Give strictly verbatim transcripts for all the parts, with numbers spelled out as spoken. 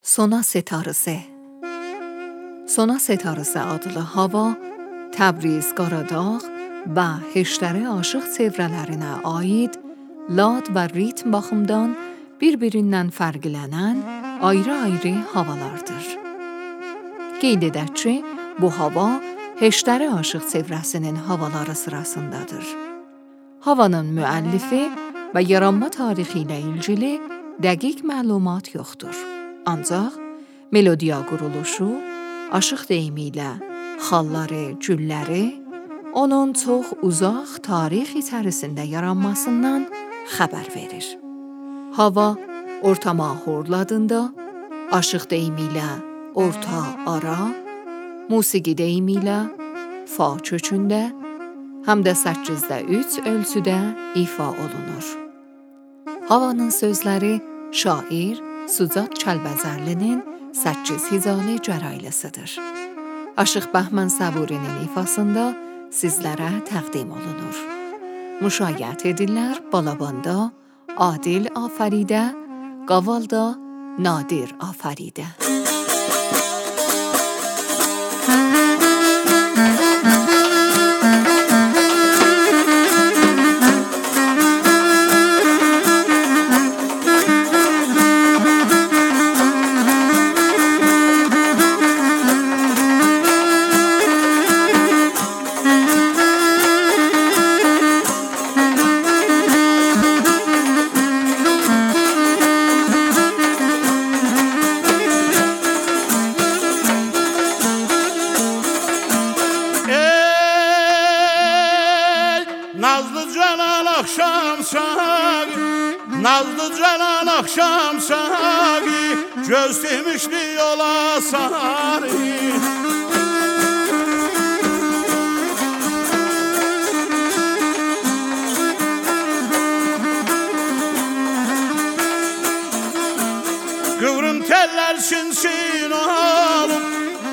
Sona Setarısı Sona Setarısı adlı hava, Təbriz, Qaradağ və Heştəri aşıq çevrələrinə aid lad və ritm baxımdan bir-birindən fərqlənən ayrı-ayrı havalardır. Qeyd edək ki, bu hava Heştəri aşıq çevrəsinin havaları sırasındadır. Havanın müəllifi və yaranma tarixi ilə ilgili dəqiq məlumat yoxdur. Ancaq melodiya quruluşu, aşıq deyimi ilə xalları, gülləri onun çox uzaq tarix içərisində yaranmasından xəbər verir. Hava orta mahurlu adında, aşıq deyimi ilə orta ara, musiqi deyimi ilə fa kökündə, həm də səkkizdə üç ölçüdə ifa olunur. Havanın sözləri şair Sucad Kəlbəzərlinin səkkiz hizalı cəraylısıdır. Aşıq Bəhmən Səburinin ifasında sizlərə təqdim olunur. Müşayiət edirlər Balabanda Adil Afəridə, Qavalda Nadir Afəridə. Nazlı Celal akşam sağı, Nazlı Celal akşam sağı, göz demişli yola sarı. Kıvrım teller sinsin oğlum,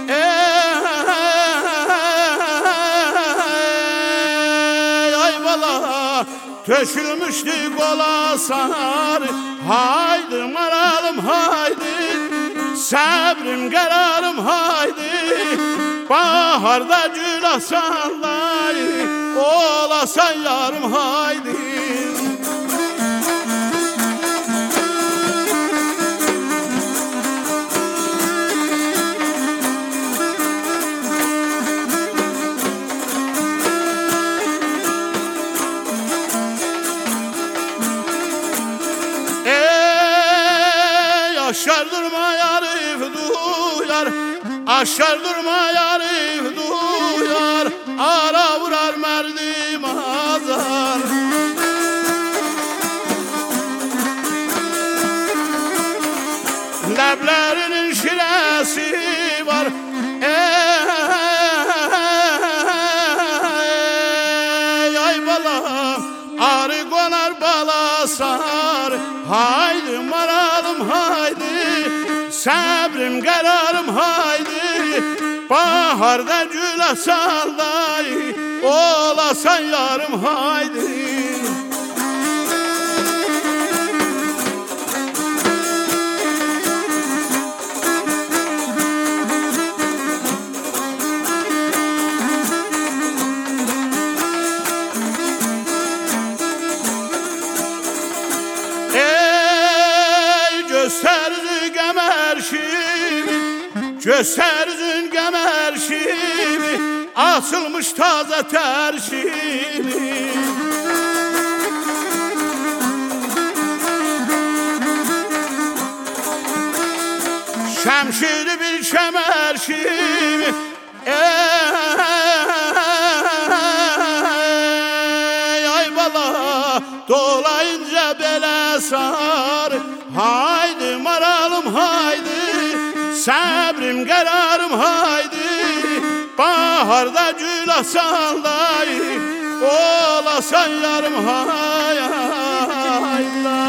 tökülmüştü kola sarı. Haydi maralım haydi, sabrim kararım haydi, baharda gül asanlar, olasan yarım haydi. Aşar durma yarif duyar, aşar durma yarif duyar, ara vurar merdim azar. Leblerinin şiresi var, ey ay balam, arı konar bala sar. Haydi maralım haydi, sabrim kararım haydi, baharda gül asalday, olasan yarım haydi. Gösterzün qəmər şimi, gösterzün qəmər şimi, açılmış taze tərşimi. Şəmşiri bir kəmər şimi, ey ay bala, dolayınca belə sar. Haydi maralım haydi, sabrim kararım haydi, baharda gül asalday, olasan yarım hay hay.